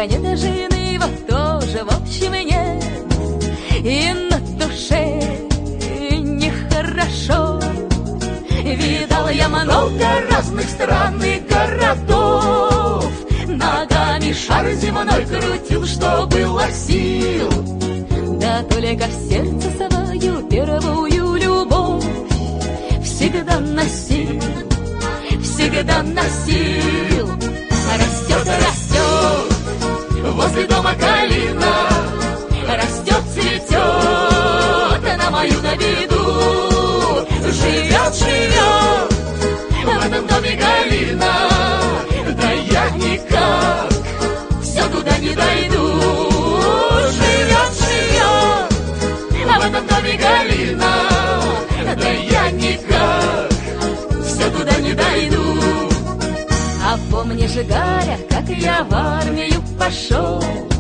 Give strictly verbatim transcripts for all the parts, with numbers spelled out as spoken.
Только нет жены, вот тоже в общем нет. И на душе нехорошо. Видал я много разных стран и городов, ногами шар земной крутил, что было сил. Да только в сердце свою первую любовь всегда носил, всегда носил. Растет, растет возле дома калина, растет, цветет на мою на виду. Живет, живет в этом доме калина, да я никак все туда не дойду. Живет, живет в этом доме калина, да я никак все туда не дойду. А помнишь, Галя, как я в армию пошел,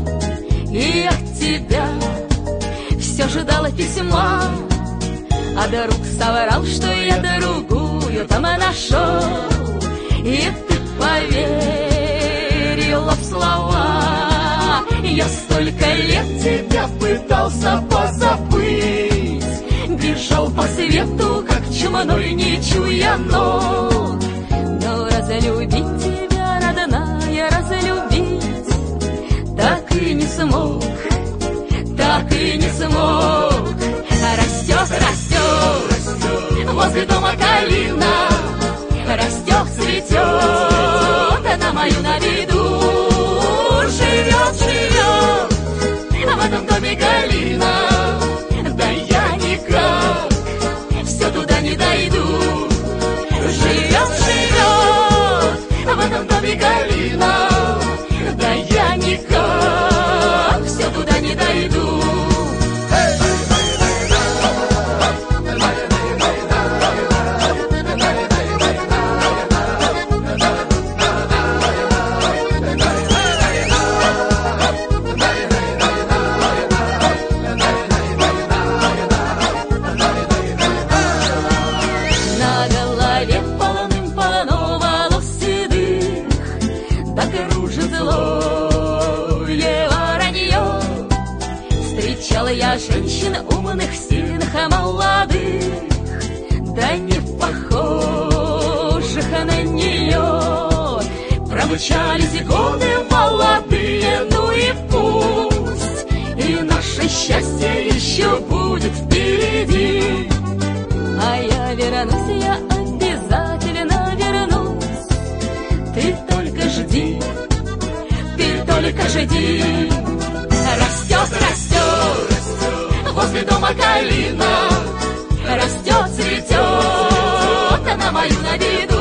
и от тебя все ждала письма, а друг соврал, что я другую там нашел. И ты поверила в слова. Я столько лет тебя пытался позабыть, бежал по свету, как чумной, не чуя ног. Но разлюбить тебя, родная, разлюбить так и не смог, так и не смог. Растет, растет возле дома калина, растет, цветет на мою на виду. Живет, живет в этом доме калина, да я никак все туда не дойду. Живет, живет в этом доме калина, да я никак все туда не дойду. Я женщин умных, сильных, молодых, да не похожих на нее. Промчались годы молодые, ну и пусть, и наше счастье еще будет впереди. А я вернусь, я обязательно вернусь. Ты только жди, ты только жди. Растет, растет возле дома калина, растет, цветет на мою на виду.